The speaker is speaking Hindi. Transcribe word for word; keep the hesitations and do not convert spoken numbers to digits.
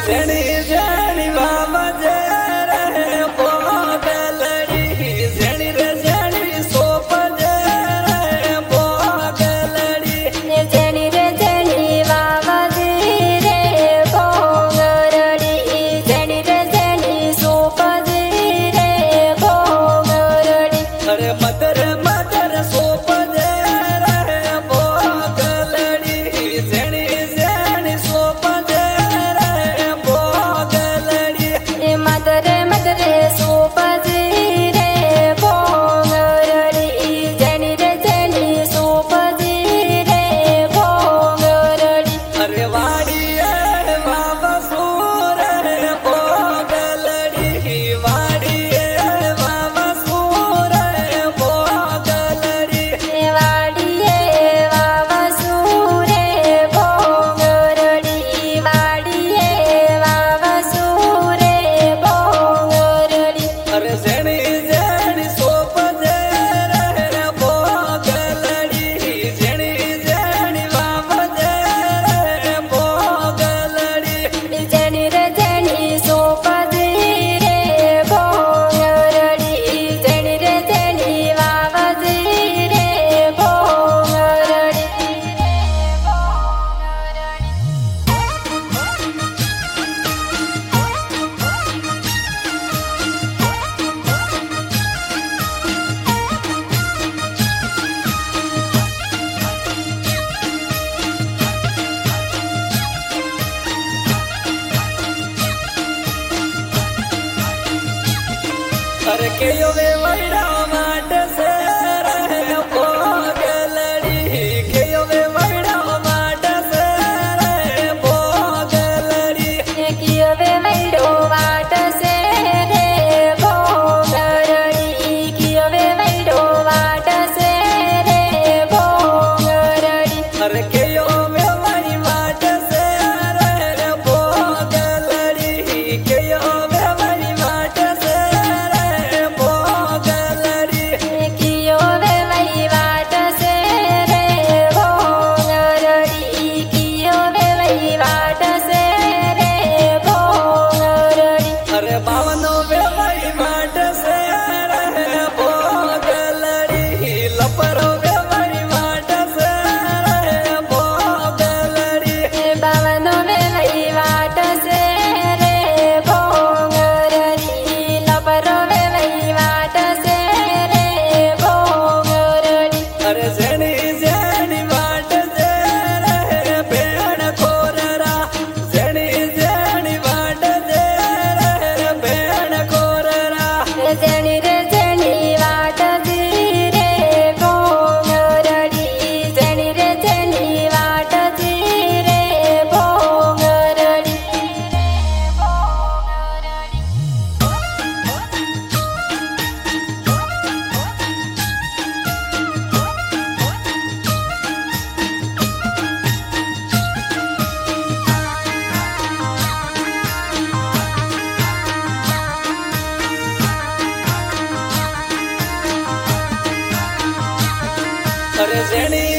जनी जनी बाबा जे रहे पोगलड़ी जनी रे जनी सोप जे रहे पोगलड़ी जनी रे जनी बाबा जे रे पोगलड़ी जनी रे जनी सोप जे रे पोगलड़ी अरे मदर मदर सोप जे रहे पोगलड़ी जनी जनी सोप जे रहे पोगलड़ी मदर मदर सोप जे रे पोगलड़ी जनी रे जनी सोप जे रे पोगलड़ी अरे वाड़ी है बाबा सूर है पोगलड़ी वाड़ी है बाबा सूर है पोगलड़ी वाड़िये बाबा सूरे पोगलड़ी वाड़िये बाबा सूरे पोगलड़ी अरे जनी जनी सोप जे रहे पोगलड़ी जनी जनी बाबा जे रहे पोगलड़ी जनी रे जनी सोप जे रे पोगलड़ी जनी रे जनी बाबा जे रे पोगलड़ी अरे के यो वे वैड़ा माट से रहे पोगलड़ी के यो वे वैड़ा माट से रहे पोगलड़ी कियो वे वैडो वाट से रे पोगलड़ी कियो वे वैडो वाट से रे पोगलड़ी अरे के यो वे वही माट से रहे पोगलड़ी के यो वे वही माट से रहे पोगलड़ी कियो वे वही वाट से रे पोगलड़ी कियो वे वही वाट से रे पोगलड़ी अरे बावनो वे वही माट से रहे पोगलड़ी लपरो वे वही माट से रहे पोगलड़ी बावनो वे वही वाट से रे पोगलड़ी लपरो वे वही वाट से रे पोगलड़ी अरे जनी जनी बाट जे रहे भेण खोररा जनी जनी बाट जे रहे भेण खोररा जनी रे जनी वाट जे रे पोगलड़ी जनी रे जनी वाट जे रे पोगलड़ी अरे जनी